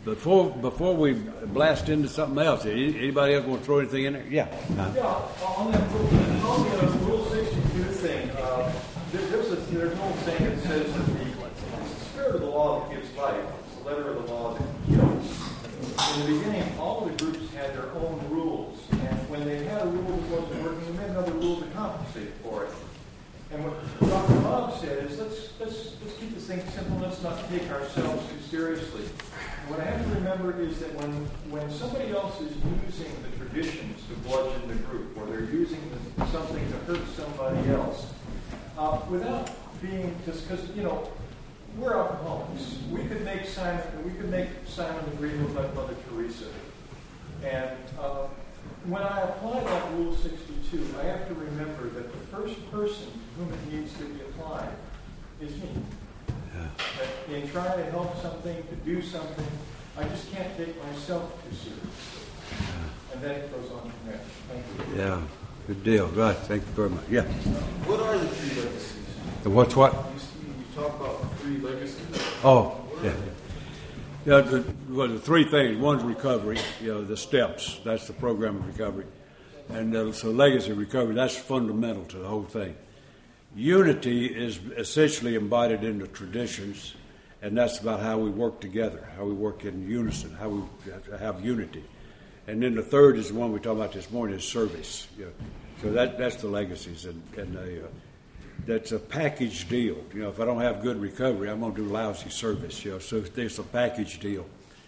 Before we blast into something else, anybody else want to throw anything in there? Yeah. Yeah, on the Rule 62 thing, there's an old saying that says that the spirit of the law that gives life is the letter of the law that kills. In the beginning, all of the groups had their own rules, and when they had a rule that wasn't working, they made another rule to compensate for it. And what Dr. Bob said is, let's keep this thing simple. Let's not take ourselves too seriously. And what I have to remember is that when somebody else is using the traditions to bludgeon the group, or they're using something to hurt somebody else, without being, because we're alcoholics. We could make Simon agree with like Mother Teresa. And when I apply that Rule 62, I have to remember that the first person to whom it needs to be applied is me. Yeah. That in trying to help something, to do something, I just can't take myself too seriously. Yeah. And then it goes on from there. Thank you. Yeah, good deal. Right, thank you very much. Yeah. What are the three legacies? The what? You talk about three legacies. Oh, yeah. Yeah, the three things. One's recovery, the steps. That's the program of recovery. And so legacy recovery, that's fundamental to the whole thing. Unity is essentially embodied in the traditions, and that's about how we work together, how we work in unison, how we have unity. And then the third is the one we talked about this morning, is service. So that's the legacies, and that's a package deal. If I don't have good recovery, I'm going to do lousy service. So there's a package deal.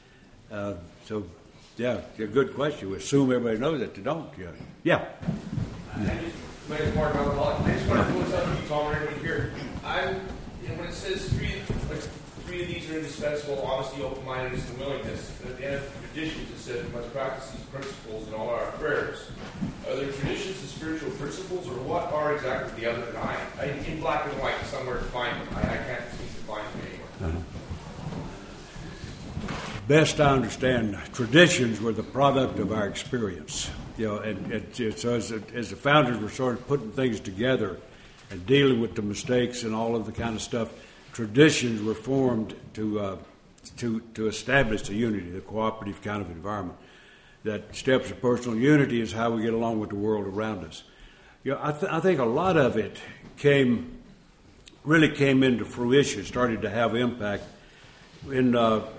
So, yeah, a good question. We assume everybody knows that they don't. Yeah. My name is Mark Alcoholic. I just want to pull this up to you, Tom, right here. When it says three of these are indispensable: honesty, open-mindedness, and willingness. And at the end of the traditions, it says we must practice these principles in all our affairs. Are there traditions and spiritual principles, or what are exactly the other nine? In black and white, somewhere to find them. I can't seem to find them anywhere. Best I understand, traditions were the product of our experience. And so as the founders were sort of putting things together and dealing with the mistakes and all of the kind of stuff, traditions were formed to establish the unity, the cooperative kind of environment. That steps of personal unity is how we get along with the world around us. I think a lot of it really came into fruition, started to have impact when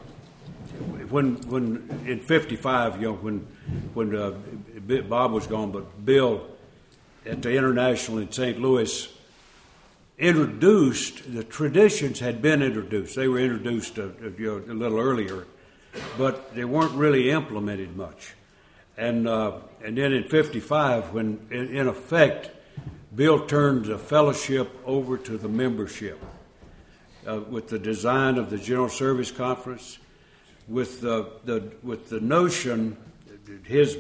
in '55, when Bob was gone, but Bill at the International in St. Louis introduced, the traditions had been introduced. They were introduced a little earlier, but they weren't really implemented much. And then in '55, when in effect Bill turned the fellowship over to the membership with the design of the General Service Conference, with the notion, his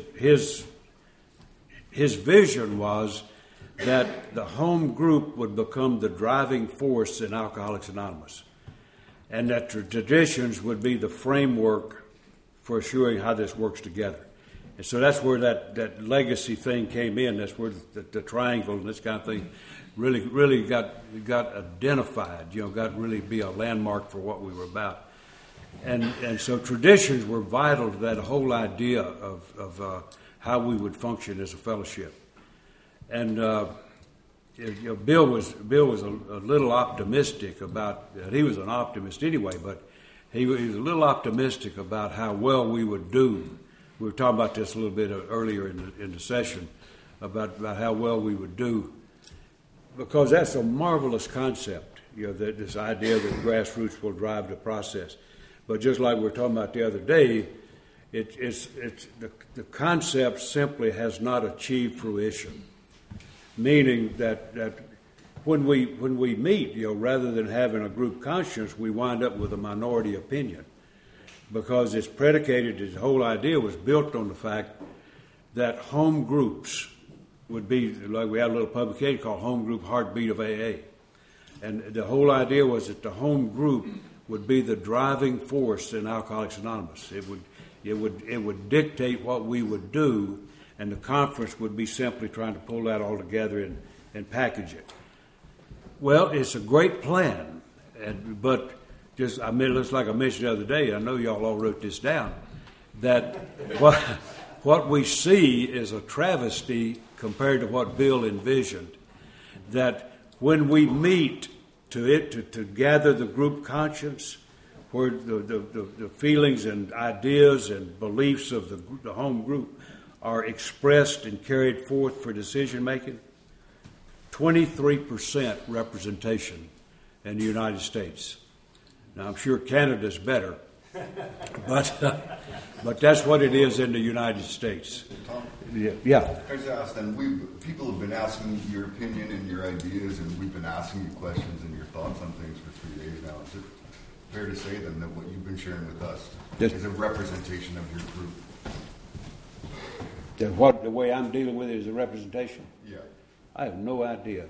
vision was that the home group would become the driving force in Alcoholics Anonymous, and that the traditions would be the framework for assuring how this works together. And so that's where that legacy thing came in. That's where the triangle and this kind of thing really got identified. Got really be a landmark for what we were about. And so traditions were vital to that whole idea of how we would function as a fellowship. And Bill was a little optimistic about. He was an optimist anyway, but he was a little optimistic about how well we would do. We were talking about this a little bit earlier in the session about how well we would do, because that's a marvelous concept. That this idea that grassroots will drive the process. But just like we were talking about the other day, it's the concept simply has not achieved fruition. Meaning that when we meet, rather than having a group conscience, we wind up with a minority opinion, because it's predicated. His whole idea was built on the fact that home groups would be, like we had a little publication called Home Group Heartbeat of AA, and the whole idea was that the home group would be the driving force in Alcoholics Anonymous. It would dictate what we would do, and the conference would be simply trying to pull that all together and package it. Well, it's a great plan, but It's like I mentioned the other day, I know y'all all wrote this down, that what we see is a travesty compared to what Bill envisioned, that when we meet to gather the group conscience, where the feelings and ideas and beliefs of the home group are expressed and carried forth for decision making, 23% representation in the United States. Now, I'm sure Canada's better, but that's what it is in the United States. Tom? Yeah. I just asked them, people have been asking your opinion and your ideas, and we've been asking you questions and your thoughts on things for 3 days now. Is it fair to say, then, that what you've been sharing with us is a representation of your group? The way I'm dealing with it is a representation? Yeah. I have no idea.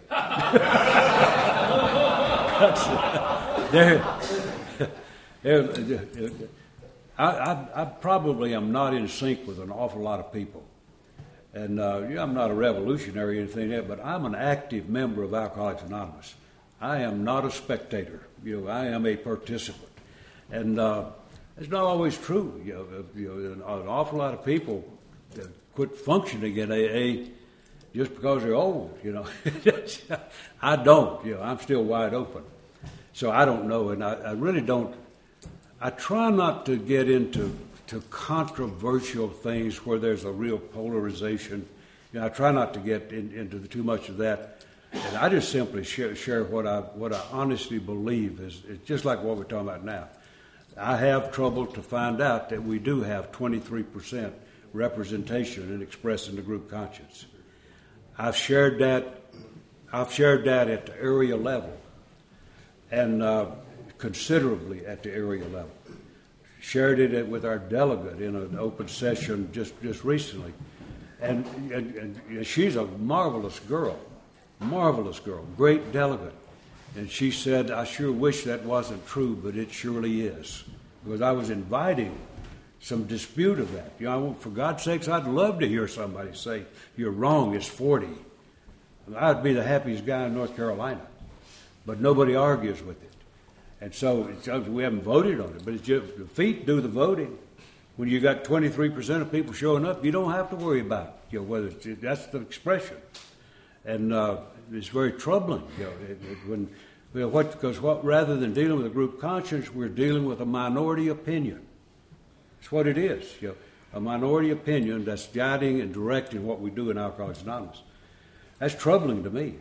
I probably am not in sync with an awful lot of people. And I'm not a revolutionary or anything like that, but I'm an active member of Alcoholics Anonymous. I am not a spectator. I am a participant. And it's not always true. An awful lot of people quit functioning in AA just because they're old, I don't, I'm still wide open. So I don't know, and I really don't. I try not to get into controversial things where there's a real polarization. I try not to get into too much of that. And I just simply share what I honestly believe is just like what we're talking about now. I have trouble to find out that we do have 23% representation in expressing the group conscience. I've shared that at the area level, and considerably at the area level. Shared it with our delegate in an open session just recently, and she's a marvelous girl, great delegate. And she said, "I sure wish that wasn't true, but it surely is," because I was inviting some dispute of that. For God's sakes, I'd love to hear somebody say, "You're wrong, it's 40." I'd be the happiest guy in North Carolina. But nobody argues with it. And so we haven't voted on it, but it's just, the feet do the voting. When you got 23% of people showing up, you don't have to worry about whether that's the expression. And it's very troubling. Because rather than dealing with a group conscience, we're dealing with a minority opinion. It's what it is. A minority opinion that's guiding and directing what we do in Alcoholics Anonymous. That's troubling to me.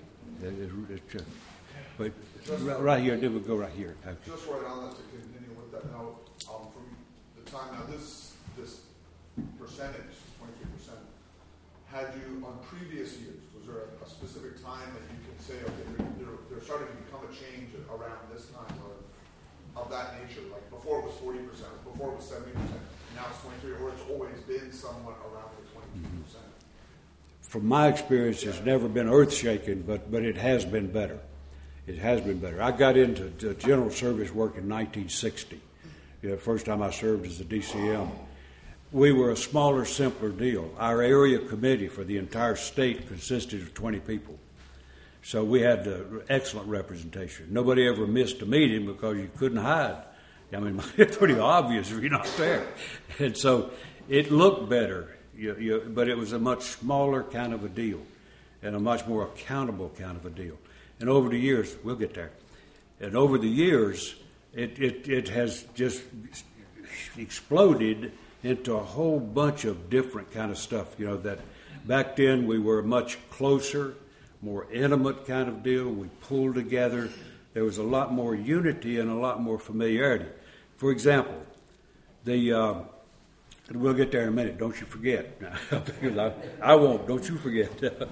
But right here, then we'll go right here. Okay. Just right on that, to continue with that note, from the time now, this percentage, 23%, had you on previous years, was there a specific time that you can say, okay, they're starting to become a change around this time of that nature? Like before it was 40%, before it was 70%, now it's 23%, or it's always been somewhat around the 22%? From my experience, it's never been earth-shaking, but it has been better. It has been better. I got into general service work in 1960. The first time I served as a DCM. We were a smaller, simpler deal. Our area committee for the entire state consisted of 20 people. So we had excellent representation. Nobody ever missed a meeting because you couldn't hide. I mean, it's pretty obvious if you're not there. And so it looked better, but it was a much smaller kind of a deal and a much more accountable kind of a deal. And over the years, we'll get there. And over the years, it has just exploded into a whole bunch of different kind of stuff. That back then we were a much closer, more intimate kind of deal. We pulled together. There was a lot more unity and a lot more familiarity. For example, we'll get there in a minute. Don't you forget. I won't. Don't you forget.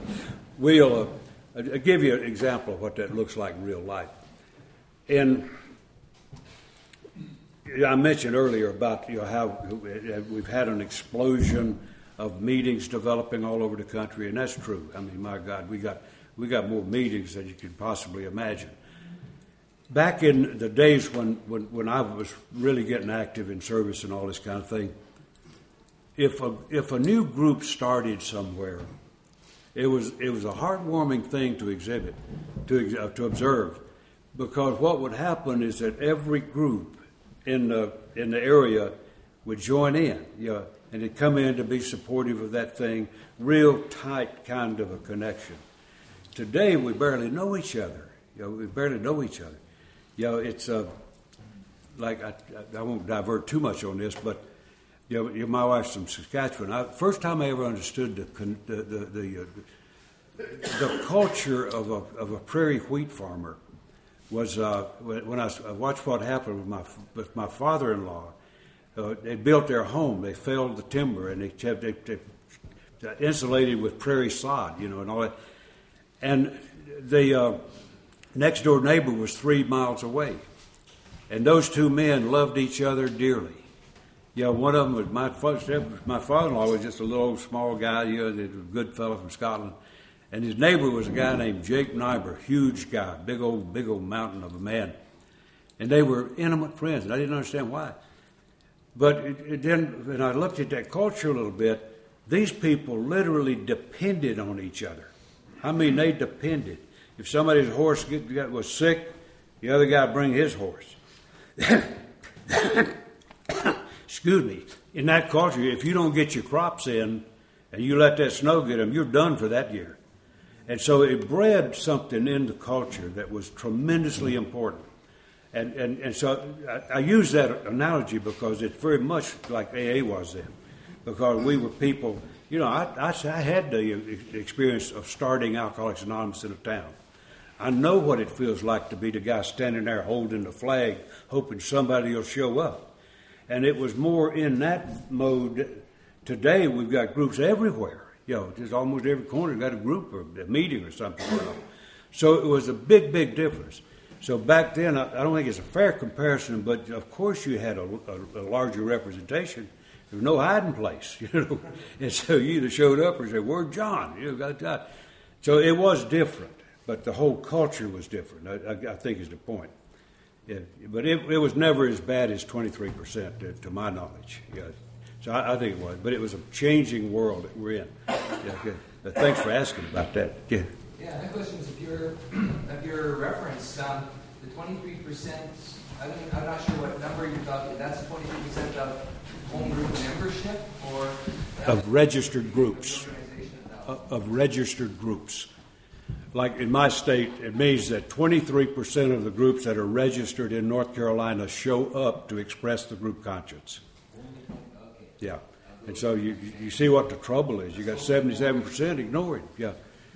I'll give you an example of what that looks like in real life. And I mentioned earlier about how we've had an explosion of meetings developing all over the country, and that's true. I mean, my God, we got more meetings than you could possibly imagine. Back in the days when I was really getting active in service and all this kind of thing, if a new group started somewhere, it was a heartwarming thing to exhibit, to observe. because what would happen is that every group in the area would join in, and they'd come in to be supportive of that thing, real tight kind of a connection. Today, we barely know each other. We barely know each other. It's like I won't divert too much on this, but my wife's from Saskatchewan. First time I ever understood the culture of a prairie wheat farmer was when I watched what happened with my father-in-law. They built their home. They felled the timber and they insulated with prairie sod, and all that. And the next door neighbor was 3 miles away, and those two men loved each other dearly. One of them was my father-in-law was just a little old small guy, a good fellow from Scotland, and his neighbor was a guy named Jake Nyber, huge guy, big old mountain of a man, and they were intimate friends, and I didn't understand why. But then, when I looked at that culture a little bit, these people literally depended on each other. I mean, they depended. If somebody's horse was sick, the other guy bring his horse. Excuse me. In that culture, if you don't get your crops in and you let that snow get them, you're done for that year. And so it bred something in the culture that was tremendously important. And so I use that analogy because it's very much like AA was then. Because we were people, I had the experience of starting Alcoholics Anonymous in a town. I know what it feels like to be the guy standing there holding the flag, hoping somebody will show up. And it was more in that mode. Today we've got groups everywhere. Just almost every corner got a group or a meeting or something. So it was a big, big difference. So back then, I don't think it's a fair comparison, but of course you had a larger representation. There was no hiding place, And so you either showed up or said, "Where's John?" Got that. So it was different, but the whole culture was different, I think is the point. But it was never as bad as 23%, to my knowledge. So I think it was. But it was a changing world that we're in. But thanks for asking about that. Yeah, my question is, if your reference, the 23%, I'm not sure what number you're talking, that's 23% of home group membership, or? Of registered groups. Of registered groups. Like in my state, it means that 23% of the groups that are registered in North Carolina show up to express the group conscience. Yeah. And so you see what the trouble is. You got 77% ignored. Yeah.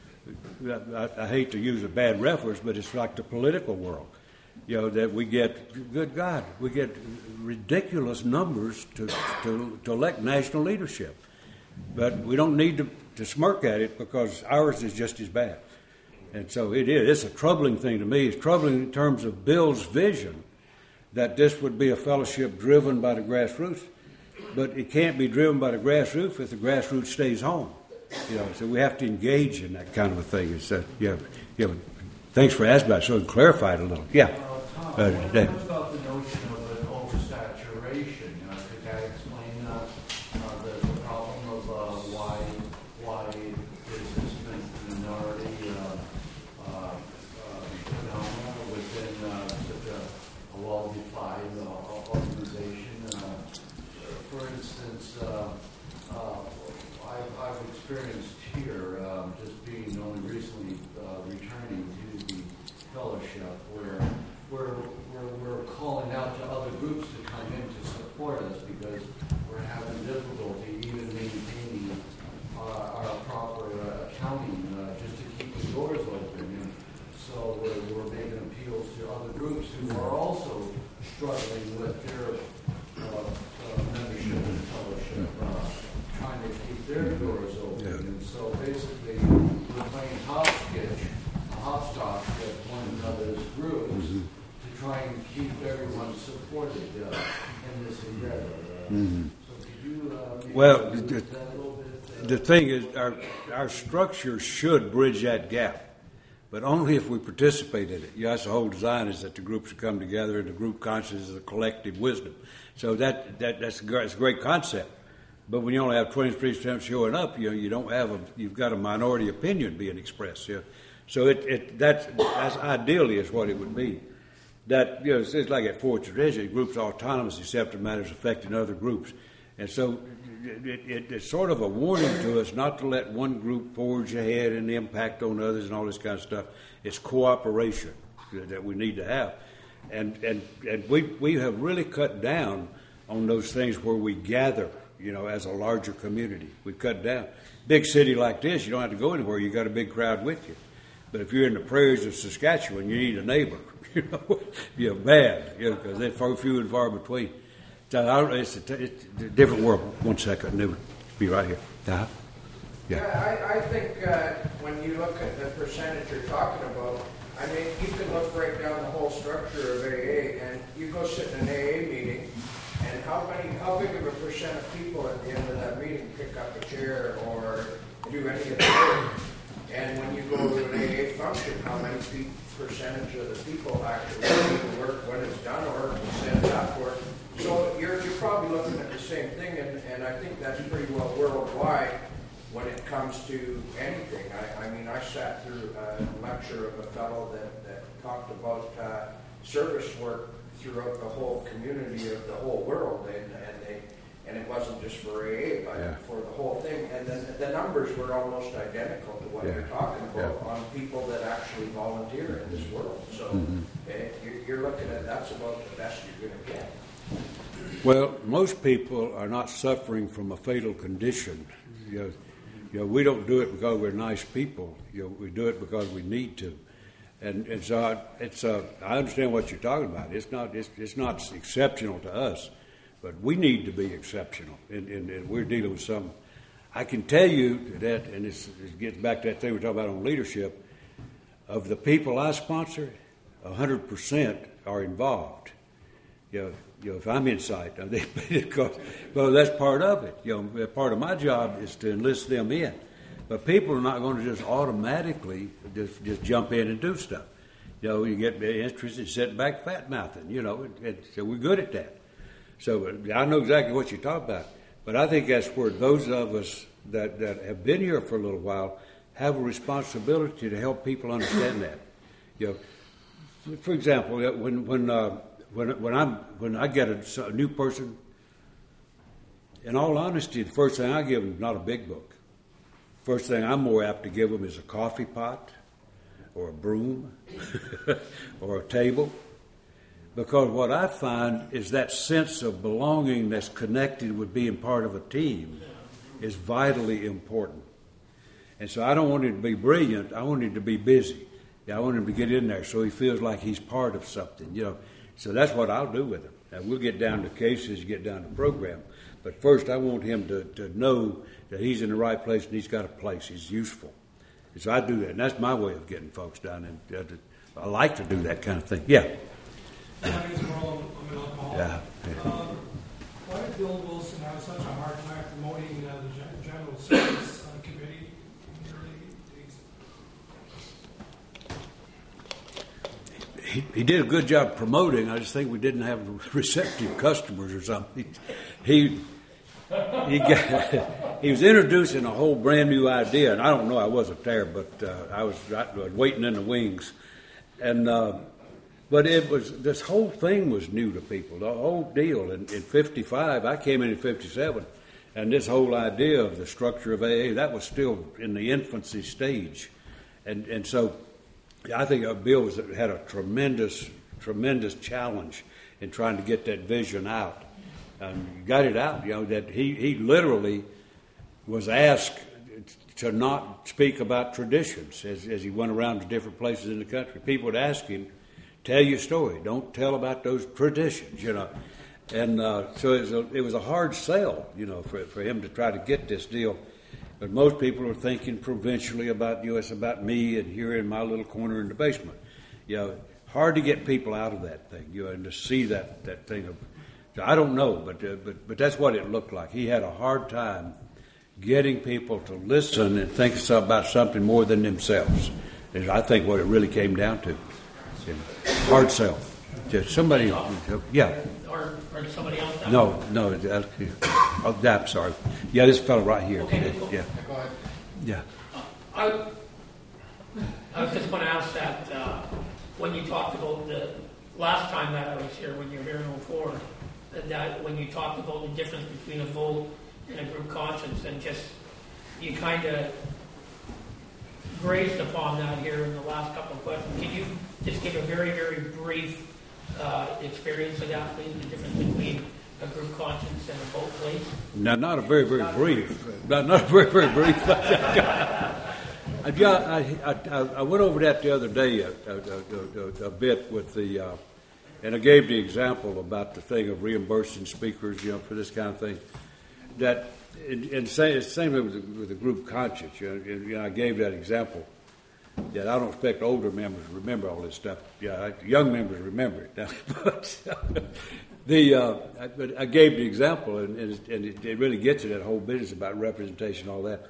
I hate to use a bad reference, but it's like the political world. That we get, good God, we get ridiculous numbers to elect national leadership. But we don't need to smirk at it because ours is just as bad. And so it is. It's a troubling thing to me. It's troubling in terms of Bill's vision that this would be a fellowship driven by the grassroots. But it can't be driven by the grassroots if the grassroots stays home. So we have to engage in that kind of a thing. It's thanks for asking about it. So clarify it a little. Yeah. Tom, what about the notion of an oversaturation? Could that explain the problem of why there's this minority phenomena within such a well-defined organization? For instance, I've experienced here, just being only recently returning to the fellowship, where we're calling out to other groups to come in to support us because we're having difficulty even maintaining our proper accounting just to keep the doors open. And so we're making appeals to other groups who are also struggling with their membership and fellowship, trying to keep their doors open. Yeah. And so basically we're playing hopscotch with one another's groups to try and keep everyone supported in this endeavor. So could you well, that a little bit? The thing is, our structure should bridge that gap, but only if we participate in it. That's the whole design, is that the groups should come together and the group consciousness is a collective wisdom. So that's a great concept. But when you only have 23% showing up, you don't have you've got a minority opinion being expressed. So that's ideally is what it would be. That, you know, it's like at Fourth Tradition, groups are autonomous except in matters affecting other groups. And so it's sort of a warning to us not to let one group forge ahead and impact on others and all this kind of stuff. It's cooperation that we need to have. And we have really cut down on those things where we gather, you know, as a larger community. We've cut down. Big city like this, you don't have to go anywhere. You got a big crowd with you. But if you're in the prairies of Saskatchewan, you need a neighbor. You know, you're bad, you know, because they're far few and far between. So it's a different world. 1 second, and be right here. Yeah. I think when you look at the percentage you're talking about, I mean, you can look right down the whole structure of AA, and you go sit in an AA meeting, and how big of a percent of people at the end of that meeting pick up a chair or do any of the work? And when you go to an AA function, how many percentage of the people actually do the work when it's done or set it up for it? So you're probably looking at the same thing, and I think that's pretty well worldwide when it comes to anything. I mean, I sat through a lecture of a fellow that talked about service work throughout the whole community of the whole world, and it wasn't just for AA, but for the whole thing. And then the numbers were almost identical to what you're talking about on people that actually volunteer in this world. So you're looking at that's about the best you're going to get. Well, most people are not suffering from a fatal condition. You know, we don't do it because we're nice people. You know, we do it because we need to. And so I understand what you're talking about. It's not exceptional to us, but we need to be exceptional. And we're dealing with something. I can tell you that, and it gets back to that thing we're talking about on leadership. Of the people I sponsor, 100% are involved. You know, if I'm in sight, well, that's part of it. You know, part of my job is to enlist them in. But people are not going to just automatically just jump in and do stuff. You know, you get interested, sit back, fat mouthing. You know, so we're good at that. So I know exactly what you're talking about. But I think that's where those of us that have been here for a little while have a responsibility to help people understand that. You know, for example, when I get a new person, in all honesty, the first thing I give them is not a big book. First thing I'm more apt to give them is a coffee pot or a broom or a table. Because what I find is that sense of belonging that's connected with being part of a team is vitally important. And so I don't want him to be brilliant. I want him to be busy. I want him to get in there so he feels like he's part of something, you know. So that's what I'll do with him. Now, we'll get down to cases, get down to program. But first, I want him to know that he's in the right place and he's got a place. He's useful. And so I do that. And that's my way of getting folks down. And I like to do that kind of thing. Yeah. My name is Merle. I'm an alcoholic. Yeah. Why did Bill Wilson have such a hard time promoting the General Service Committee in the early days? He did a good job promoting. I just think we didn't have receptive customers or something. He was introducing a whole brand new idea, and I don't know, I wasn't there, but I was waiting in the wings. And but this whole thing was new to people, the whole deal. In 55, I came in 57, and this whole idea of the structure of AA, that was still in the infancy stage. And so I think Bill had a tremendous challenge in trying to get that vision out. Got it out, you know, that he literally was asked to not speak about traditions as he went around to different places in the country. People would ask him, tell your story. Don't tell about those traditions, you know. And so it was a hard sell, you know, for him to try to get this deal. But most people are thinking provincially about, you know, it's about me and here in my little corner in the basement. You know, hard to get people out of that thing, you know, and to see that thing of, I don't know, but that's what it looked like. He had a hard time getting people to listen and think about something more than themselves. Is I think what it really came down to. Hard sell. Somebody, yeah. Or somebody else? No. I'm sorry. Yeah, this fellow right here. Okay, cool. Yeah. Go ahead. Yeah. I I was just going to ask that when you talked about the last time that I was here, when you were here in 2004, that when you talked about the difference between a vote and a group conscience, and just you kind of grazed upon that here in the last couple of questions. Can you just give a very, very brief experience of that, please, the difference between a group conscience and a vote, please? Now, not a very, very brief. Not a very, very brief. I went over that the other day a bit with the, and I gave the example about the thing of reimbursing speakers, for this kind of thing. That, and same with the group conscience. I gave that example. That I don't expect older members to remember all this stuff. Young members remember it. But I gave the example, and it really gets at that whole business about representation, all that.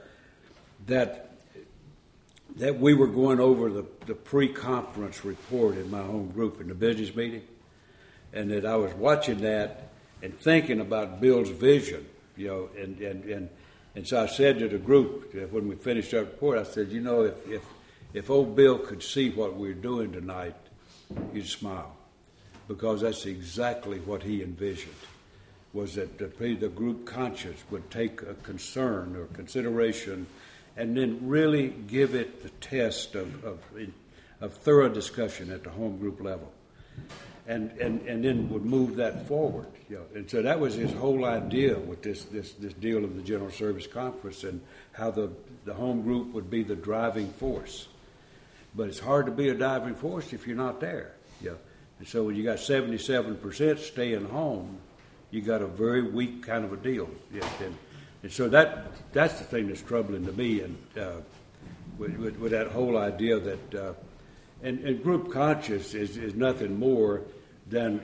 That we were going over the pre-conference report in my home group in the business meeting, and that I was watching that and thinking about Bill's vision, and so I said to the group when we finished our report, I said, if old Bill could see what we're doing tonight, he'd smile, because that's exactly what he envisioned, was that the group conscience would take a concern or consideration and then really give it the test of thorough discussion at the home group level, and then would move that forward. And so that was his whole idea with this deal of the General Service Conference, and how the home group would be the driving force. But it's hard to be a driving force if you're not there. And so when you got 77% staying home, you got a very weak kind of a deal. And so that's the thing that's troubling to me, and with that whole idea that and group conscience is nothing more than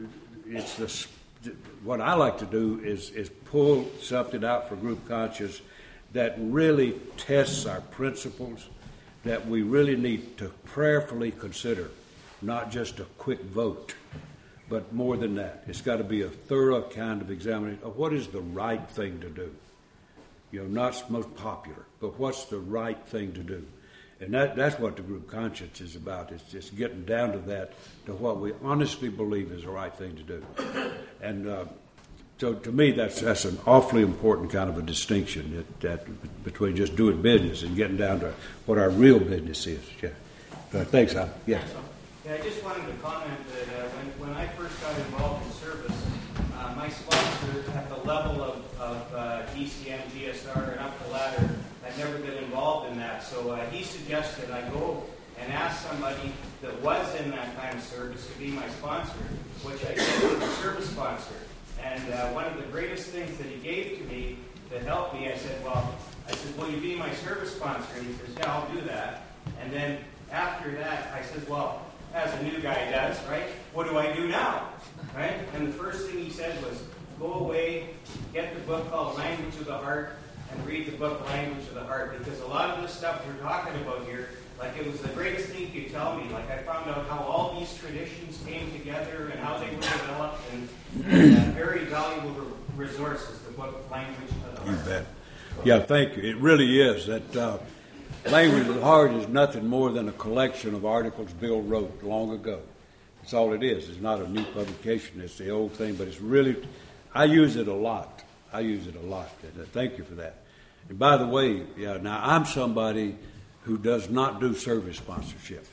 what I like to do is pull something out for group conscience that really tests our principles, that we really need to prayerfully consider, not just a quick vote, but more than that. It's got to be a thorough kind of examination of what is the right thing to do. Not most popular, but what's the right thing to do. And that's what the group conscience is about. It's just getting down to that, to what we honestly believe is the right thing to do. And so to me, that's an awfully important kind of a distinction that between just doing business and getting down to what our real business is. Thanks, Al. Yeah. Yeah, I just wanted to comment that when I first got involved in service, my sponsor at the level of DCM, GSR, and up the ladder had never been involved in that. So he suggested I go and ask somebody that was in that kind of service to be my sponsor, which I did with a service sponsor. And one of the greatest things that he gave to me to help me, I said, will you be my service sponsor? And he says, yeah, I'll do that. And then after that, I said, well, as a new guy does, right, what do I do now? Right? And the first thing he said was, go away, get the book called Language of the Heart, and read the book Language of the Heart, because a lot of the stuff we're talking about here, like it was the greatest thing you could tell me. Like I found out how all these traditions came together and how they were developed, and a very valuable resource is the book Language of the Heart. You bet. Yeah, thank you. It really is. That Language of the Heart is nothing more than a collection of articles Bill wrote long ago. That's all it is. It's not a new publication. It's the old thing, but it's really, I use it a lot. Thank you for that. And by the way, now I'm somebody who does not do service sponsorship.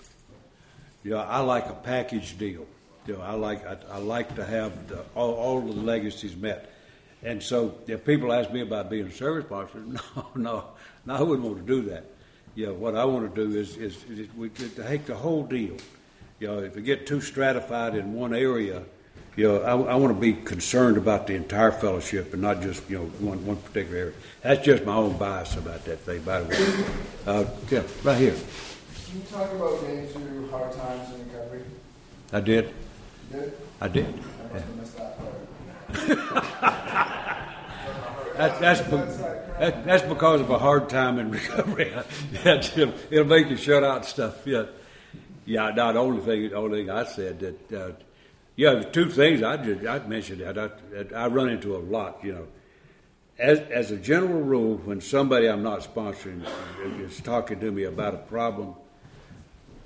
I like a package deal. I like to have all of the legacies met. And so if people ask me about being a service sponsor, no, I wouldn't want to do that. What I want to do is we take the whole deal. If we get too stratified in one area, I want to be concerned about the entire fellowship and not just one particular area. That's just my own bias about that thing, by the way. Right here. Can you talk about getting through hard times in recovery? I did. You did? I did. I must have missed that part. That's because of a hard time in recovery. It'll make you shut out stuff. The only thing I said that. The two things I mentioned that I run into a lot. As a general rule, when somebody I'm not sponsoring is talking to me about a problem,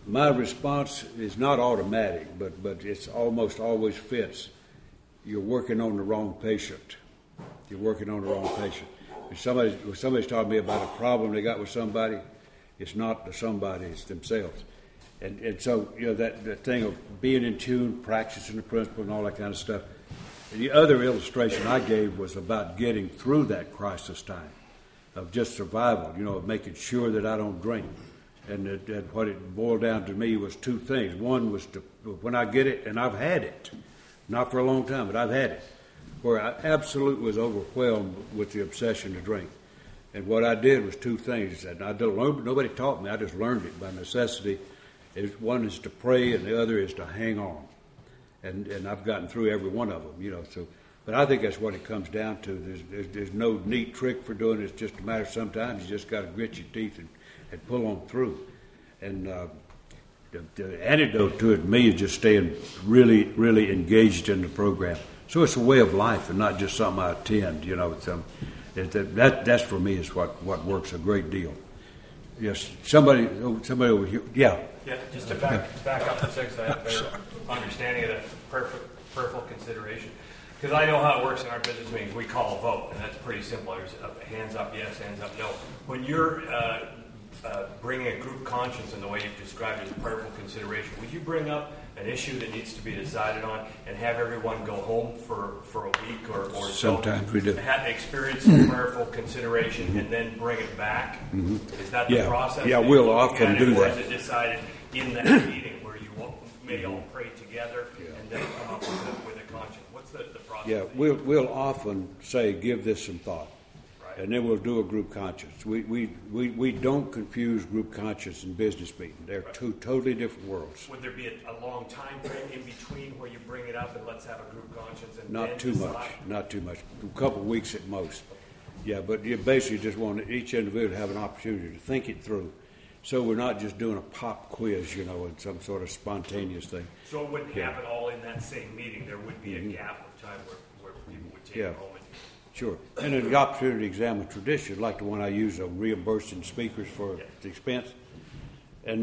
my response is not automatic, but it's almost always fits. You're working on the wrong patient. You're working on the wrong patient. If somebody's talking to me about a problem they got with somebody, it's not the somebody, it's themselves. And so, that thing of being in tune, practicing the principle and all that kind of stuff. The other illustration I gave was about getting through that crisis time of just survival, of making sure that I don't drink. And that what it boiled down to me was two things. One was when I get it, and I've had it, not for a long time, but I've had it, where I absolutely was overwhelmed with the obsession to drink. And what I did was two things. And nobody taught me. I just learned it by necessity. One is to pray, and the other is to hang on. And I've gotten through every one of them, So, but I think that's what it comes down to. There's no neat trick for doing it. It's just a matter of sometimes you just got to grit your teeth and pull on through. And the antidote to it, to me, is just staying really, really engaged in the program. So it's a way of life and not just something I attend, That's for me is what works a great deal. Yes, somebody over here. Yeah. Yeah, just to back up for a second, so I have a better understanding of the peripheral consideration. Because I know how it works in our business meetings. We call a vote, and that's pretty simple. There's hands up, yes, hands up, no. When you're bringing a group conscience in the way you've described it as peripheral consideration, would you bring up an issue that needs to be decided on and have everyone go home for a week or sometimes we do. Experience the peripheral consideration and then bring it back? Mm-hmm. Is that the process? Yeah, we'll often do that. Or is it decided in that meeting where you may all pray together and then come up with a conscience? What's the process? Yeah, we'll often say, give this some thought. And then we'll do a group conscience. We don't confuse group conscience and business meeting. They're two totally different worlds. Would there be a long time frame in between where you bring it up and let's have a group conscience? And not too much. A couple of weeks at most. Yeah, but you basically just want each individual to have an opportunity to think it through. So we're not just doing a pop quiz, and some sort of spontaneous thing. So it wouldn't happen all in that same meeting. There would be a gap of time where people would take it home. Sure. And then the opportunity to examine tradition, like the one I use of reimbursing speakers for the expense. And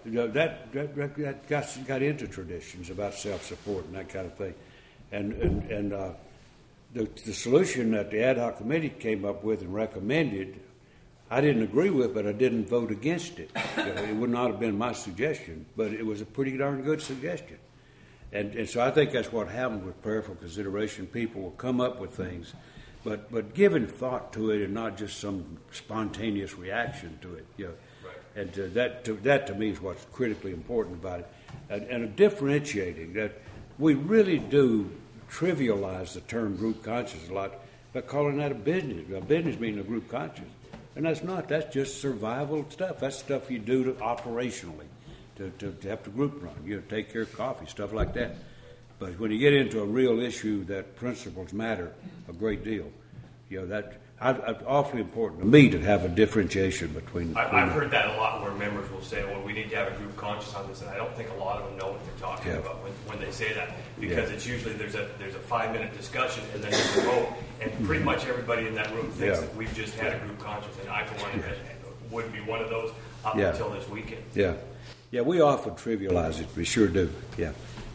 that got into traditions about self-support and that kind of thing. And the solution that the ad hoc committee came up with and recommended, I didn't agree with, but I didn't vote against it. It would not have been my suggestion, but it was a pretty darn good suggestion. And so I think that's what happened with peripheral consideration. People will come up with things, but giving thought to it and not just some spontaneous reaction to it. Right. And that to me is what's critically important about it. And differentiating that we really do trivialize the term group conscience a lot by calling that a business meaning a group conscience. And that's not. That's just survival stuff. That's stuff you do operationally to have the group run. Take care of coffee, stuff like that. But when you get into a real issue that principles matter a great deal, that's awfully important to me to have a differentiation between. I've heard that a lot where members will say, well, we need to have a group conscience on this, and I don't think a lot of them know what they're talking about when they say that, because it's usually there's a 5-minute discussion and then there's a vote, and pretty much everybody in that room thinks that we've just had a group conscience, and I, for one, would be one of those up until this weekend. Yeah, we often trivialize it. We sure do. Yeah.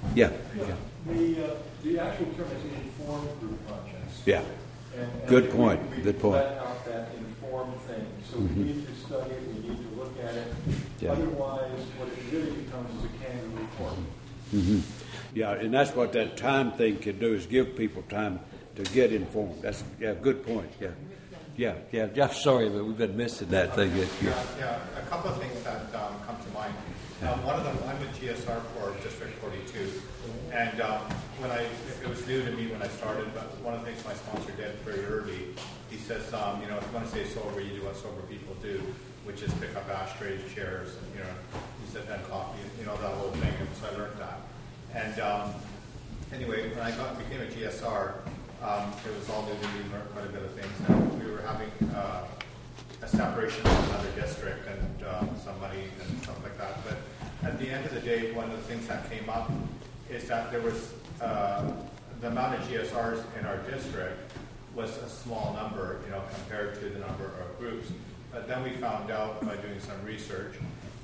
The actual term is informed group conscience. Yeah. And Good point. We let out that informed thing. So we need to study it. We need to look at it. Yeah. Otherwise, what it really becomes is a kangaroo form. Mm-hmm. Yeah, and that's what that time thing can do, is give people time to get informed. That's good point. Yeah. I'm sorry, but we've been missing that thing. A couple of things that come to mind. One of them, I'm with GSR for District 42, and it was new to me when I started, but one of the things my sponsor did very early, he says, if you want to stay sober, you do what sober people do, which is pick up ashtrays, chairs, and, he said, then coffee, that whole thing, and so I learned that. And anyway, when I became a GSR, it was all new to me, learned quite a bit of things, and we were having a separation from another district and some money and stuff like that. But at the end of the day, one of the things that came up is that there was the amount of GSRs in our district was a small number, compared to the number of groups. But then we found out by doing some research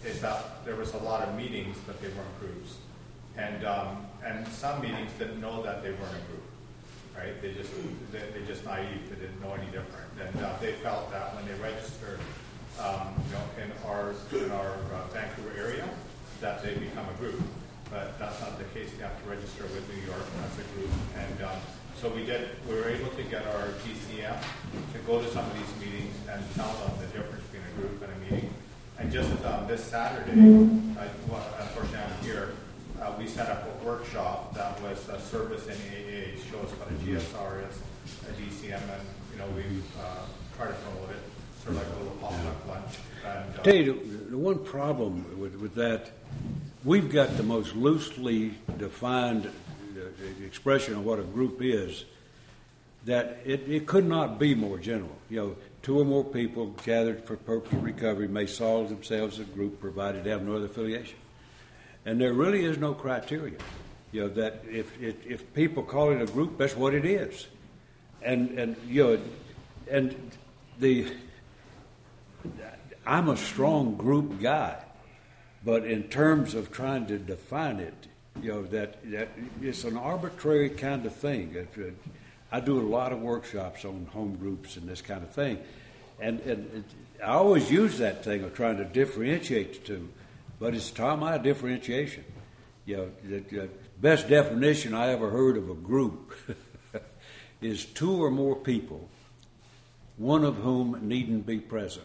is that there was a lot of meetings, but they weren't groups. And some meetings didn't know that they weren't a group, right? They're just naive. They didn't know any different. And they felt that when they registered, in our Vancouver area, that they become a group. But that's not the case. You have to register with New York as a group. And so we were able to get our GCM to go to some of these meetings and tell them the difference between a group and a meeting. And just this Saturday, unfortunately I'm here, we set up a workshop that was a service in AA. It shows what a GSR is, a GCM, and we try to promote it, sort of like a little pop-up lunch. And, I tell you, the one problem with that, we've got the most loosely defined expression of what a group is, that it could not be more general. Two or more people gathered for purpose of recovery may solve themselves as a group, provided they have no other affiliation. And there really is no criteria. That if people call it a group, that's what it is. I'm a strong group guy, but in terms of trying to define it, that it's an arbitrary kind of thing. I do a lot of workshops on home groups and this kind of thing, and I always use that thing of trying to differentiate the two, but it's my differentiation. The best definition I ever heard of a group is two or more people, one of whom needn't be present.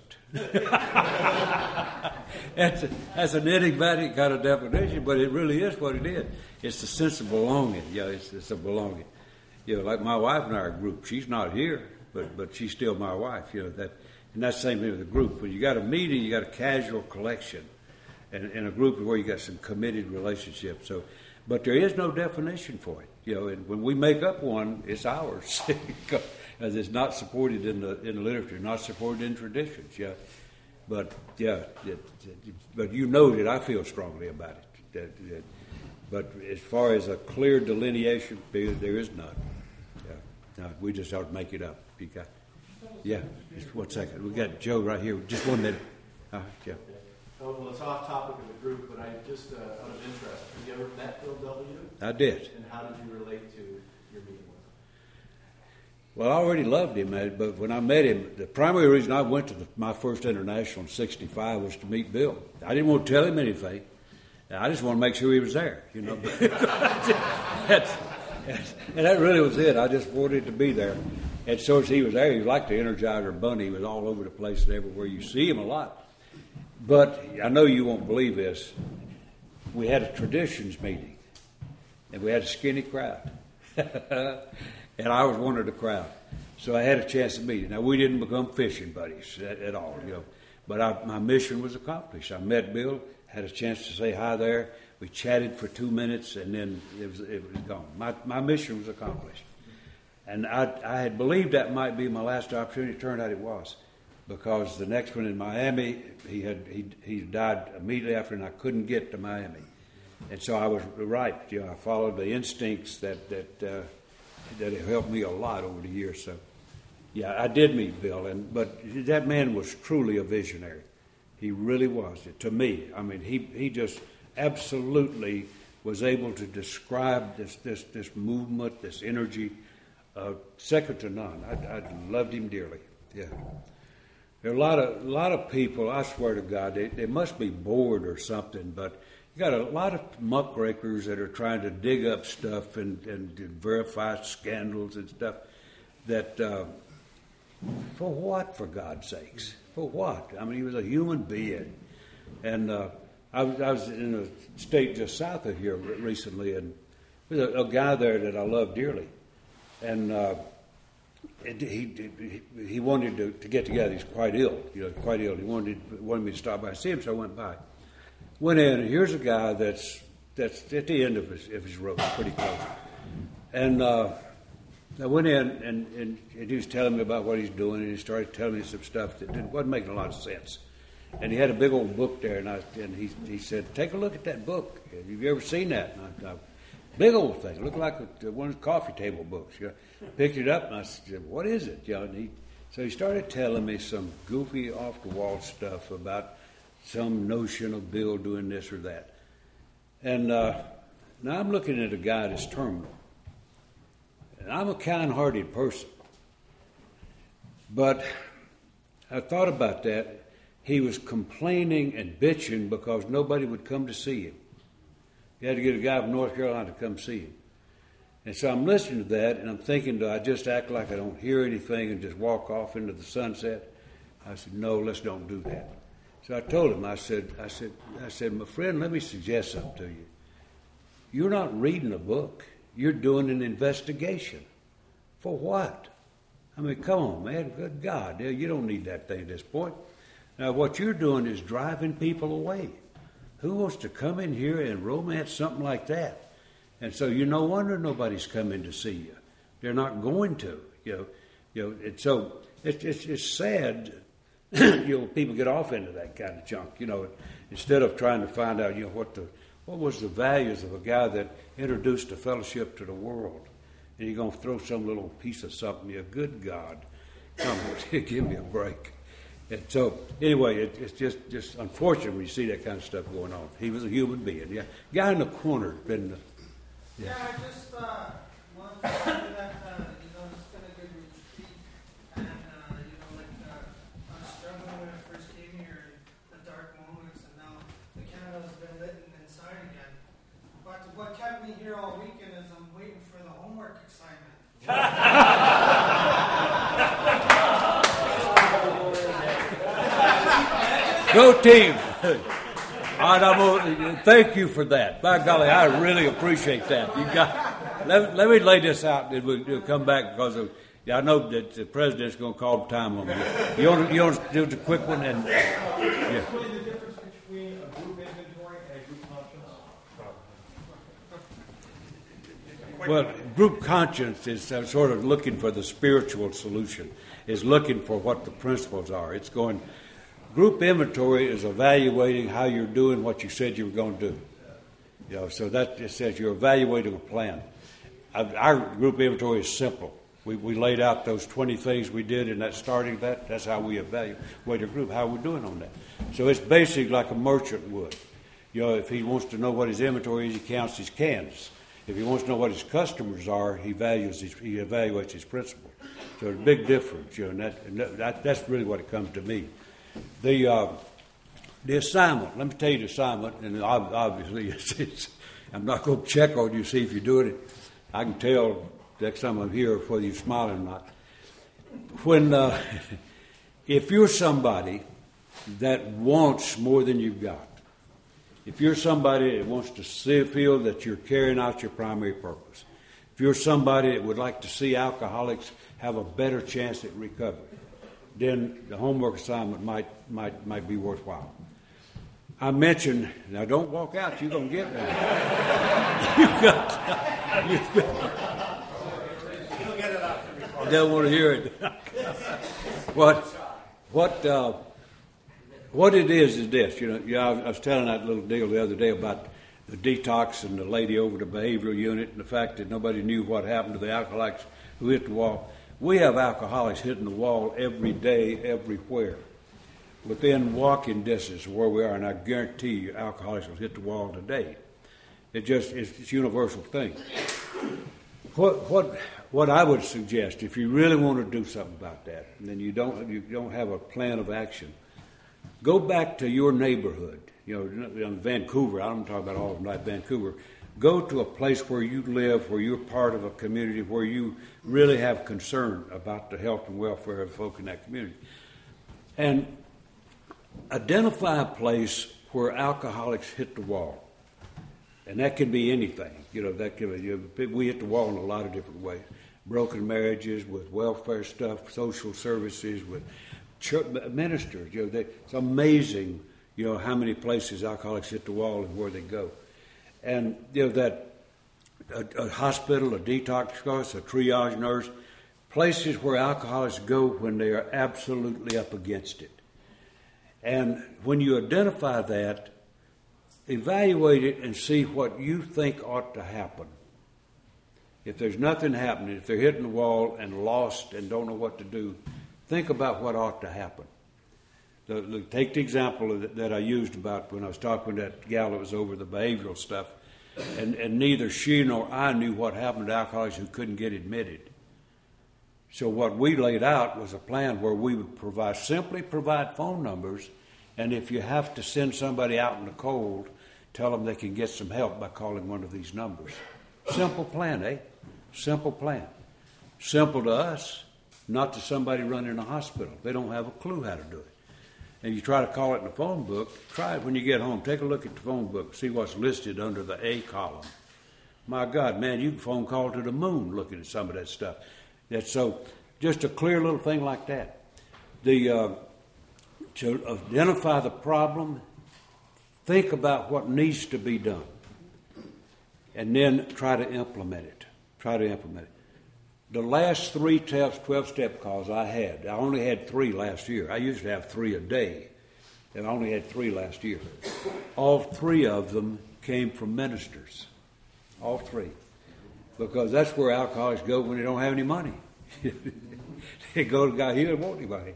That's an enigmatic kind of definition, but it really is what it is. It's the sense of belonging. It's a belonging. Like my wife and I are a group. She's not here, but she's still my wife. And that's the same thing with a group. When you got a meeting, you got a casual collection, and a group is where you got some committed relationships. But there is no definition for it. And when we make up one, it's ours. As it's not supported in the literature, not supported in traditions. But you know that I feel strongly about it. But as far as a clear delineation, there is none. No, we just ought to make it up. Just 1 second. We got Joe right here. Just 1 minute. Yeah. Oh, well, it's off topic of the group, but I just out of interest, have you ever met Bill W? I did. And how did you relate to your meeting with him? Well, I already loved him, but when I met him, the primary reason I went to my first international in '65 was to meet Bill. I didn't want to tell him anything. I just wanted to make sure he was there, And that really was it. I just wanted to be there. And so as he was there, he was like the Energizer Bunny. He was all over the place and everywhere. You see him a lot. But I know you won't believe this. We had a traditions meeting, and we had a skinny crowd. And I was one of the crowd. So I had a chance to meet him. Now, we didn't become fishing buddies at all, But my mission was accomplished. I met Bill, had a chance to say hi there. We chatted for 2 minutes, and then it was gone. My mission was accomplished. And I had believed that might be my last opportunity. It turned out it was. Because the next one in Miami, he died immediately after, and I couldn't get to Miami. And so I was right. I followed the instincts that have helped me a lot over the years. So, I did meet Bill, but that man was truly a visionary. He really was. To me, I mean, he just absolutely was able to describe this movement, this energy, second to none. I loved him dearly. Yeah. There are a lot of people, I swear to God, they must be bored or something, but you got a lot of muckrakers that are trying to dig up stuff and verify scandals and stuff that, for what, for God's sakes? For what? I mean, he was a human being. And I was in a state just south of here recently, and there was a guy there that I love dearly. And he wanted to get together. He's quite ill, quite ill. He wanted me to stop by and see him, so I went by. Went in, and here's a guy that's at the end of his rope, pretty close. And I went in, and he was telling me about what he's doing, and he started telling me some stuff that wasn't making a lot of sense. And he had a big old book there, and he said, "Take a look at that book. Have you ever seen that?" And I big old thing, looked like one of the coffee table books. Picked it up, and I said, "What is it?" So he started telling me some goofy, off-the-wall stuff about some notion of Bill doing this or that. And now I'm looking at a guy that's terminal. And I'm a kind-hearted person. But I thought about that. He was complaining and bitching because nobody would come to see him. You had to get a guy from North Carolina to come see him. And so I'm listening to that, and I'm thinking, do I just act like I don't hear anything and just walk off into the sunset? I said, no, let's don't do that. So I told him, I said, my friend, let me suggest something to you. You're not reading a book. You're doing an investigation. For what? I mean, come on, man. Good God. You don't need that thing at this point. Now, what you're doing is driving people away. Who wants to come in here and romance something like that? And so no wonder nobody's coming to see you. They're not going to, And so it's sad, people get off into that kind of junk, instead of trying to find out, what was the values of a guy that introduced the fellowship to the world. And you're going to throw some little piece of something, good God, come on, give me a break. And so, anyway, it's just unfortunate when you see that kind of stuff going on. He was a human being. Yeah, guy in the corner, been. Yeah, I just wanted to say that it's been a good retreat, and I was struggling when I first came here in the dark moments, and now the candle's been lit inside again. But what kept me here all weekend is I'm waiting for the homework assignment. Go team! All right, thank you for that. By golly, I really appreciate that. Let me lay this out, and we'll come back because I know that the president's going to call time on me. You want to do the quick one? And yeah. Explain the difference between a group inventory and a group conscience. Well, group conscience is sort of looking for the spiritual solution. Is looking for what the principles are. It's going. Group inventory is evaluating how you're doing what you said you were going to do. So that just says you're evaluating a plan. Our group inventory is simple. We laid out those 20 things we did in that starting that. That's how we evaluate a group, how we're doing on that. So it's basically like a merchant would. If he wants to know what his inventory is, he counts his cans. If he wants to know what his customers are, he evaluates his principles. So there's a big difference. And that's really what it comes to me. The assignment, let me tell you the assignment, and obviously I'm not going to check on you, see if you're doing it. I can tell next time I'm here whether you're smiling or not. If you're somebody that wants more than you've got, if you're somebody that wants to feel that you're carrying out your primary purpose, if you're somebody that would like to see alcoholics have a better chance at recovery, then the homework assignment might be worthwhile. I mentioned, now don't walk out, you're going to get one. I don't want to hear it. What it is this. I was telling that little deal the other day about the detox and the lady over the behavioral unit and the fact that nobody knew what happened to the alcoholics who hit the wall. We have alcoholics hitting the wall every day, everywhere, within walking distance of where we are, and I guarantee you alcoholics will hit the wall today. It's a universal thing. What I would suggest, if you really want to do something about that, and then you don't have a plan of action, go back to your neighborhood. In Vancouver, I'm talking about all of them, like Vancouver. Go to a place where you live, where you're part of a community, where you really have concern about the health and welfare of folk in that community. And identify a place where alcoholics hit the wall. And that can be anything. That can be, we hit the wall in a lot of different ways. Broken marriages, with welfare stuff, social services, with church ministers. It's amazing, how many places alcoholics hit the wall and where they go. And that a hospital, a detox course, a triage nurse, places where alcoholics go when they are absolutely up against it. And when you identify that, evaluate it and see what you think ought to happen. If there's nothing happening, if they're hitting the wall and lost and don't know what to do, think about what ought to happen. Take the example that I used about when I was talking to that gal that was over the behavioral stuff, and neither she nor I knew what happened to alcoholics who couldn't get admitted. So what we laid out was a plan where we would simply provide phone numbers, and if you have to send somebody out in the cold, tell them they can get some help by calling one of these numbers. Simple plan, eh? Simple plan. Simple to us, not to somebody running a hospital. They don't have a clue how to do it. And you try to call it in the phone book, try it when you get home. Take a look at the phone book, see what's listed under the A column. My God, man, you can phone call to the moon looking at some of that stuff. So just a clear little thing like that. To identify the problem, think about what needs to be done, and then try to implement it. The last 3 12-step calls I only had 3 last year. I used to have 3 a day, and I only had 3 last year. All 3 of them came from ministers. All 3. Because that's where alcoholics go when they don't have any money. They go to God, he doesn't want anybody.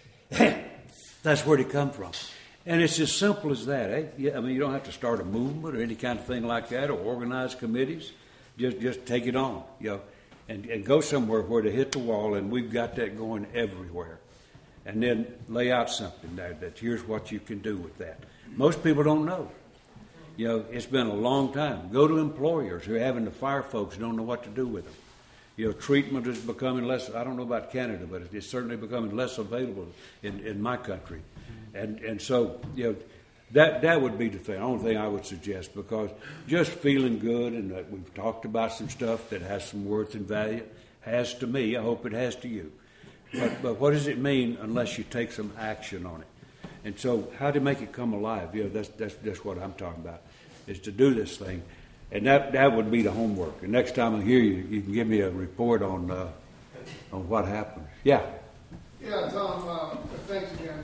That's where they come from. And it's as simple as that, eh? Yeah, I mean, you don't have to start a movement or any kind of thing like that, or organize committees. Just take it on, and go somewhere where they hit the wall, and we've got that going everywhere. And then lay out something there that here's what you can do with that. Most people don't know. It's been a long time. Go to employers who are having to fire folks, don't know what to do with them. Treatment is becoming less, I don't know about Canada, but it's certainly becoming less available in my country. And so, that would be the only thing I would suggest, because just feeling good, and that we've talked about some stuff that has some worth and value, has to me, I hope it has to you. But what does it mean unless you take some action on it? And so how to make it come alive, that's what I'm talking about, is to do this thing. And that would be the homework. And next time I hear you, you can give me a report on what happened. Yeah. Yeah, Tom, thanks again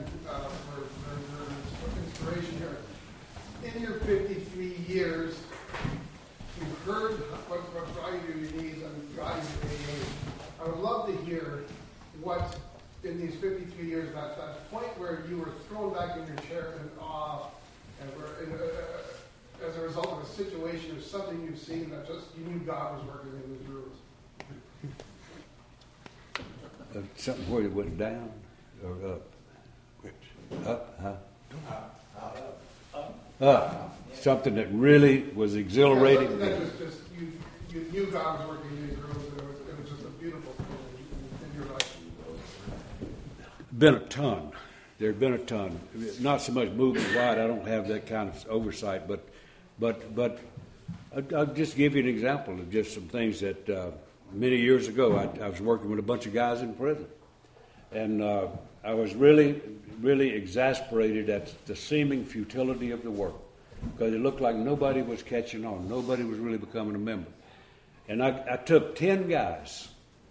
for inspiration here. In your 53 years, you've heard what's driving your needs and driving your AA. I would love to hear what, in these 53 years, that point where you were thrown back in your chair in awe, and as a result of a situation or something you've seen that just you knew God was working in these rooms. Something where it went down or up? Up, huh? Up. Something that really was exhilarating. Yeah, something that was just, you knew God was working in these rooms, and it was just a beautiful thing in your life. Been a ton. There had been a ton. Not so much moving wide. I don't have that kind of oversight, but I'll just give you an example of just some things that many years ago I was working with a bunch of guys in prison, and I was really, really exasperated at the seeming futility of the work, because it looked like nobody was catching on. Nobody was really becoming a member. And I took 10 guys,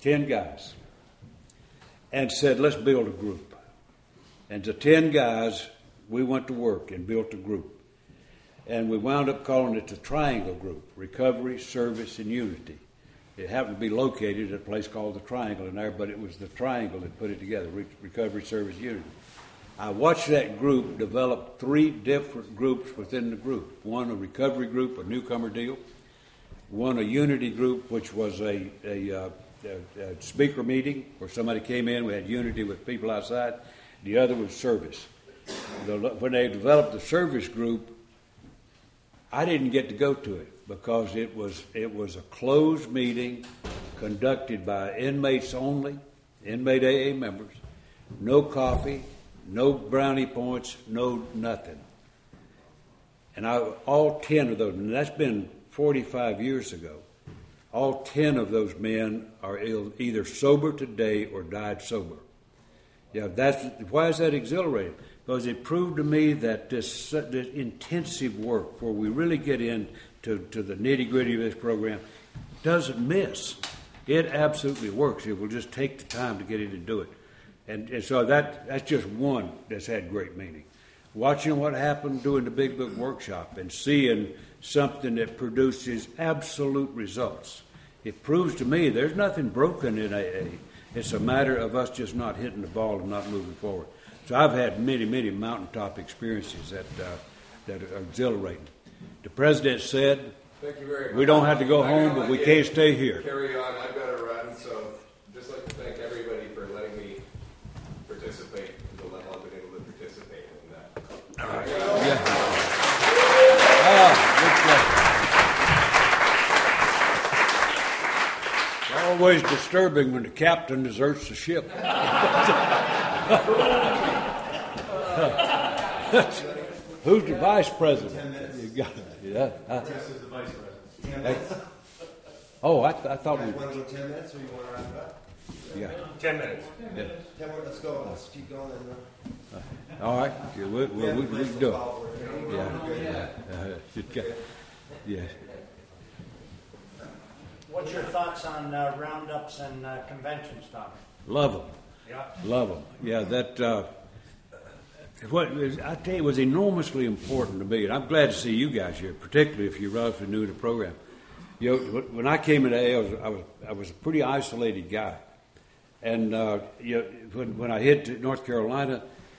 and said, let's build a group. And the 10 guys, we went to work and built a group. And we wound up calling it the Triangle Group, Recovery, Service, and Unity. It happened to be located at a place called the Triangle in there, but it was the Triangle that put it together, Recovery, Service, Unity. I watched that group develop 3 different groups within the group. One, a recovery group, a newcomer deal. One, a unity group, which was a speaker meeting where somebody came in. We had unity with people outside. The other was service. When they developed the service group, I didn't get to go to it because it was a closed meeting conducted by inmates only, inmate AA members. No coffee, no brownie points, no nothing. And all 10 of those, and that's been 45 years ago, all 10 of those men are either sober today or died sober. Yeah, why is that exhilarating? Because it proved to me that this intensive work, where we really get into the nitty-gritty of this program, doesn't miss. It absolutely works. It will just take the time to get in and do it. And so that's just one that's had great meaning. Watching what happened doing the Big Book Workshop and seeing something that produces absolute results. It proves to me there's nothing broken in AA. It's a matter of us just not hitting the ball and not moving forward. So I've had many, many mountaintop experiences that are exhilarating. The president said, "Thank you very much. We don't have to go home, but we can't stay here." Carry on. I've got to run, so just like to thank everybody for letting me participate to the level I've been able to participate in that. All right. It's always disturbing when the captain deserts the ship. Who's the vice president? 10 minutes. You got it. Yeah. This is the vice president. 10 Hey. minutes. Oh, I thought You we. guys want to go 10 minutes or you want to wrap it up? Yeah. 10 minutes. Yeah. 10 more, let's go. Let's keep going. All right. Yeah, we can do it. Yeah. What's your thoughts on roundups and conventions, Tom? Love them. Yeah. Love them. Yeah, that. I tell you, it was enormously important to me, and I'm glad to see you guys here, particularly if you're relatively new to the program. You know, when I came into AA, I was a pretty isolated guy, and when I hit to North Carolina,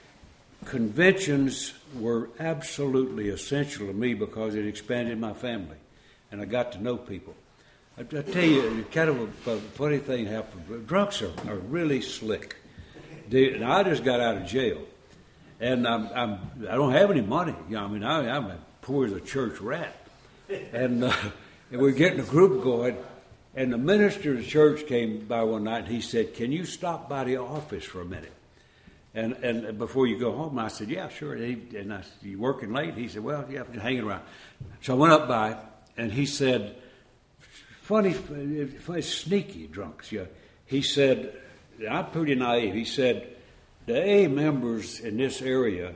conventions were absolutely essential to me because it expanded my family, and I got to know people. I tell you, kind of a funny thing happened. Drunks are really slick. And I just got out of jail, and I don't have any money. You know, I mean, I'm as poor as a church rat, and we're getting a group going. And the minister of the church came by one night, and he said, "Can you stop by the office for a minute? And before you go home?" I said, "Yeah, sure." And I said, "You working late?" He said, "Well, yeah, I'm just hanging around." So I went up by, and he said, funny, sneaky drunks. Yeah. He said, I'm pretty naive. He said, the AA members in this area,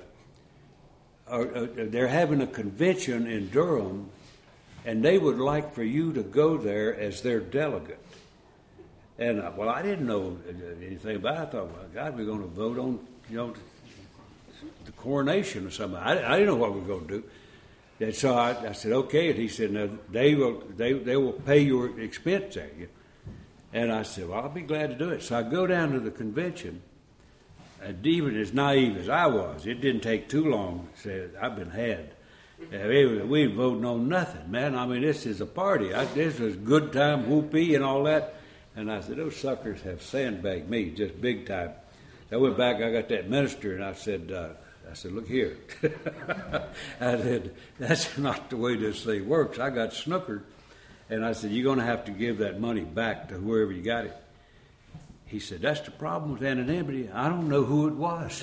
they're having a convention in Durham, and they would like for you to go there as their delegate. And, I didn't know anything about it. I thought, well, God, we're going to vote on, the coronation or something. I didn't know what we were going to do. And so I said, okay. And he said, no, they will pay your expense there. And I said, well, I'll be glad to do it. So I go down to the convention, and even as naive as I was, it didn't take too long. Said, I've been had. We ain't voting on nothing, man. I mean, this is a party. This is good time, whoopee, and all that. And I said, those suckers have sandbagged me just big time. I went back, I got that minister, and I said, look here. I said, that's not the way this thing works. I got snookered. And I said, you're going to have to give that money back to whoever you got it. He said, that's the problem with anonymity. I don't know who it was.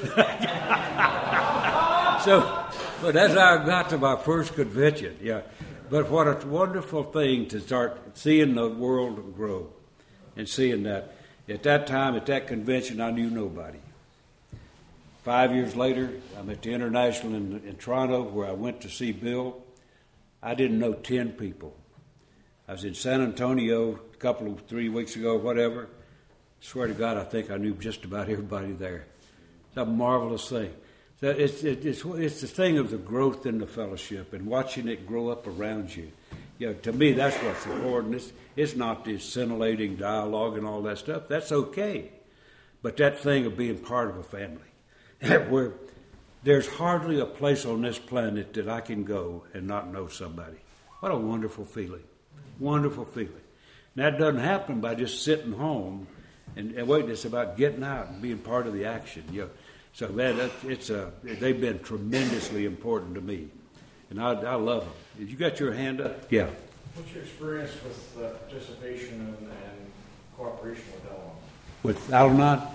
But that's how I got to my first convention. Yeah. But what a wonderful thing to start seeing the world grow and seeing that. At that time, at that convention, I knew nobody. 5 years later, I'm at the International in Toronto, where I went to see Bill. I didn't know 10 people. I was in San Antonio 3 weeks ago, whatever. Swear to God, I think I knew just about everybody there. It's a marvelous thing. So it's the thing of the growth in the fellowship and watching it grow up around you. To me, that's what's important. It's not this scintillating dialogue and all that stuff. That's okay. But that thing of being part of a family, where there's hardly a place on this planet that I can go and not know somebody. What a wonderful feeling. Wonderful feeling. And that doesn't happen by just sitting home and waiting. It's about getting out and being part of the action. So, man, they've been tremendously important to me. And I love them. Did you got your hand up? Yeah. What's your experience with participation and cooperation with Al-Anon? With Al-Anon?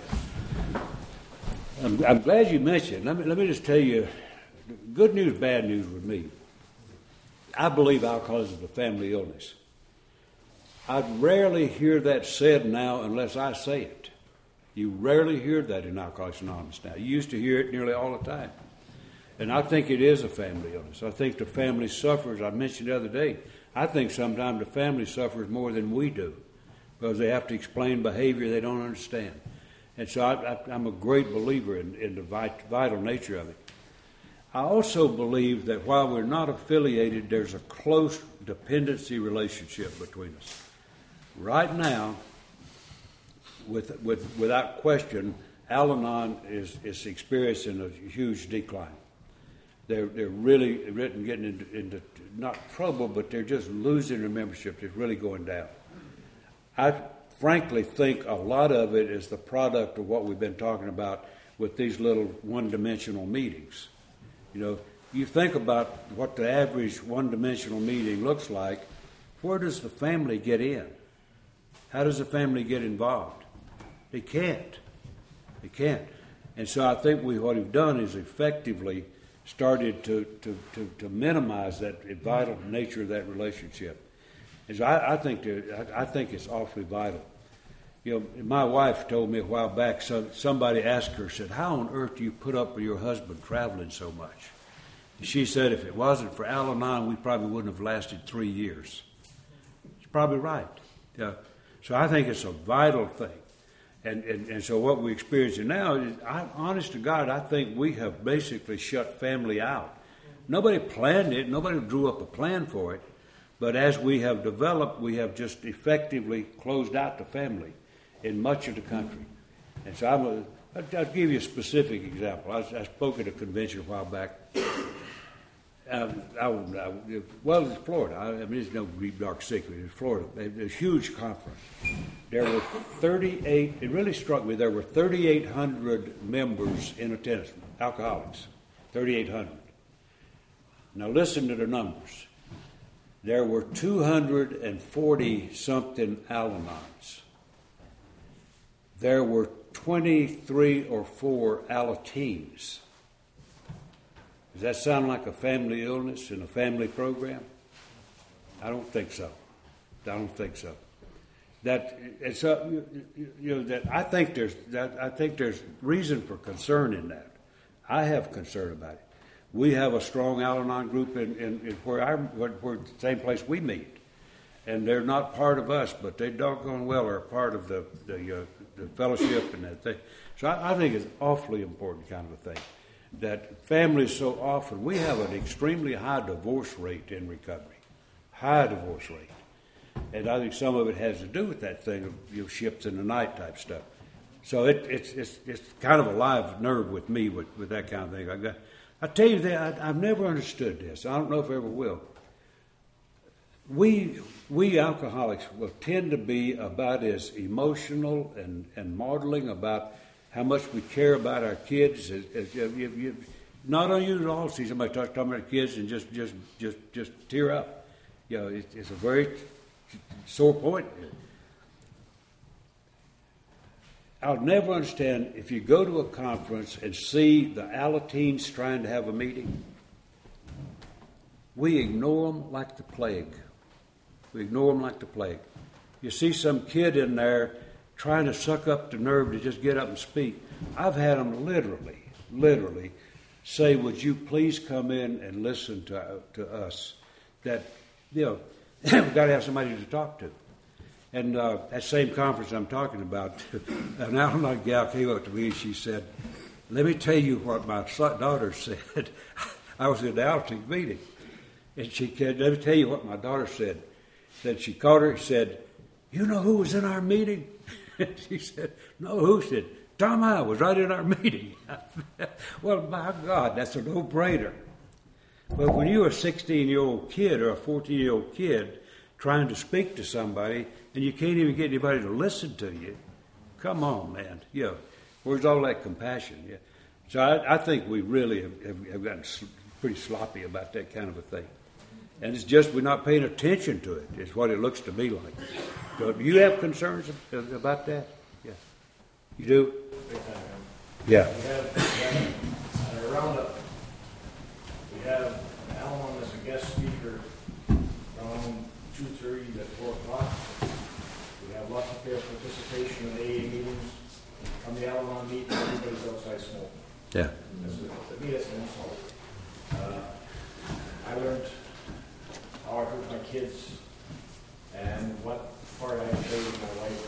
I'm glad you mentioned. Let me just tell you, good news, bad news with me. I believe alcohol is a family illness. I'd rarely hear that said now unless I say it. You rarely hear that in Alcoholics Anonymous now. You used to hear it nearly all the time. And I think it is a family illness. I think the family suffers. I mentioned the other day, I think sometimes the family suffers more than we do because they have to explain behavior they don't understand. And so I'm a great believer in the vital nature of it. I also believe that while we're not affiliated, there's a close dependency relationship between us. Right now, without question, Al-Anon is experiencing a huge decline. They're really getting into not trouble, but they're just losing their membership. It's really going down. I frankly think a lot of it is the product of what we've been talking about with these little one-dimensional meetings. You think about what the average one-dimensional meeting looks like. Where does the family get in? How does the family get involved? They can't. They can't. And so I think what we've done is effectively started to minimize that vital nature of that relationship. And so I think it's awfully vital. My wife told me a while back, somebody asked her, said, "How on earth do you put up with your husband traveling so much?" And she said, "If it wasn't for Al-Anon, we probably wouldn't have lasted 3 years." She's probably right. So I think it's a vital thing. And so what we're experiencing now is, honest to God, I think we have basically shut family out. Nobody planned it. Nobody drew up a plan for it. But as we have developed, we have just effectively closed out the family in much of the country. And so I'll give you a specific example. I spoke at a convention a while back. It's Florida. I mean, it's no deep, dark secret. It's Florida. A huge conference. There were 38, it really struck me, there were 3,800 members in attendance, alcoholics, 3,800. Now listen to the numbers. There were 240-something Al-Anons. There were 23 or 4 Alateens. Does that sound like a family illness in a family program? I don't think so. I think there's reason for concern in that. I have concern about it. We have a strong Al-Anon group in where the same place we meet, and they're not part of us, but they doggone well are part of the fellowship and that thing. So I think it's awfully important kind of a thing. That families so often, we have an extremely high divorce rate in recovery. High divorce rate. And I think some of it has to do with that thing of ships in the night type stuff. So it's kind of a live nerve with me with that kind of thing. I tell you that I've never understood this. I don't know if I ever will. We alcoholics will tend to be about as emotional and maudling about how much we care about our kids. Not unusual at all to see somebody talking about kids and just tear up. It's a very sore point. I'll never understand if you go to a conference and see the Alateens trying to have a meeting. We ignore them like the plague. You see some kid in there trying to suck up the nerve to just get up and speak. I've had them literally say, "Would you please come in and listen to us?" That, we've got to have somebody to talk to. And that same conference I'm talking about, an Al-Anon gal came up to me and she said, "Let me tell you what my daughter said." I was at the Alateen meeting. And she said, "Let me tell you what my daughter said." Then she called her and said, "You know who was in our meeting?" She said, "No, who?" She said, "Tom Howell was right in our meeting." Well, my God, that's a no-brainer. But when you're a 16-year-old kid or a 14-year-old kid trying to speak to somebody and you can't even get anybody to listen to you, come on, man. Where's all that compassion? Yeah. So I think we really have gotten pretty sloppy about that kind of a thing. And it's just we're not paying attention to it. It's what it looks to me like. So do you have concerns about that? Yeah. You do? Yeah. We have at our roundup, we have Al-Anon as a guest speaker around 2:30 to 4 o'clock. We have lots of participation in AA meetings. On the Al-Anon meeting, everybody's outside smoking. Yeah. To me, that's an insult. I learned how I hurt my kids and what part I played in my wife's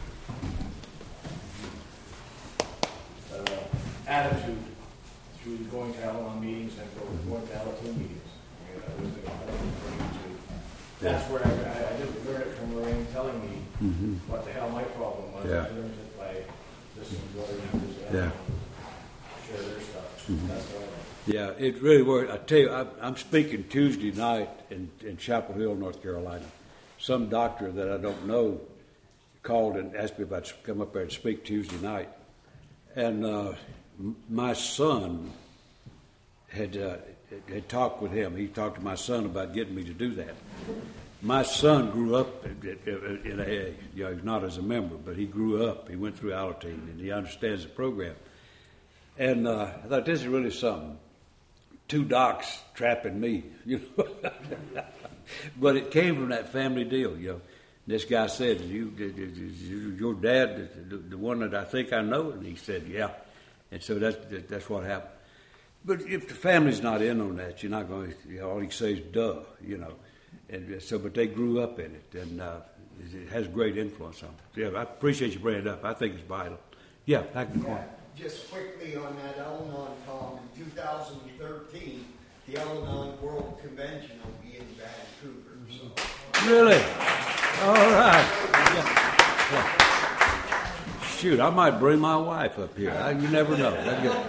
attitude through going to Al-Anon meetings and going to Alateen meetings. I was That's where I didn't learn it from Lorraine telling me what the hell my problem was. Yeah. I learned it by listening to other members Yeah. share their stuff. That's why. Yeah, it really worked. I tell you, I'm speaking Tuesday night in Chapel Hill, North Carolina. Some doctor that I don't know called and asked me if I'd come up there and speak Tuesday night. And my son had talked with him. He talked to my son about getting me to do that. My son grew up in AA. You know, he's not as a member, but he grew up. He went through Alateen, and he understands the program. And I thought, this is really something. 2 docs trapping me, you know. But it came from that family deal, you know. This guy said, your dad, the one that I think I know? And he said, yeah. And so that's what happened. But if the family's not in on that, you're not going to, all you can say is duh, you know. And so, but they grew up in it, and it has great influence on them. Yeah, I appreciate you bringing it up. I think it's vital. Yeah, back to the corner. Just quickly on that Al-Anon, Tom, in 2013, the Al-Anon World Convention will be in Vancouver. So. Really? All right. Yeah. Shoot, I might bring my wife up here. You never know.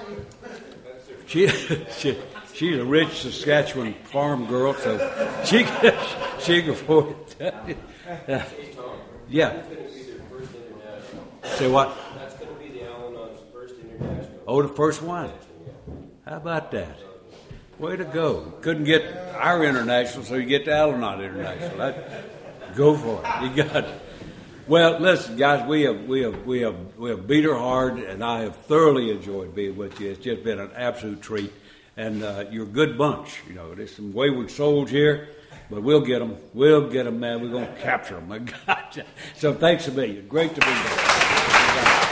She's a rich Saskatchewan farm girl, so she can afford it. Yeah. Say what? That's going to be the Al-Anon's first international. Oh, the first one. How about that? Way to go. Couldn't get our international, so you get the Al-Anon international. Go for it. You got it. Well, listen, guys, we have beat her hard, and I have thoroughly enjoyed being with you. It's just been an absolute treat, and you're a good bunch. You know, there's some wayward souls here, but we'll get them. We'll get them, man. We're going to capture them. I got you. So thanks a million. Great to be here.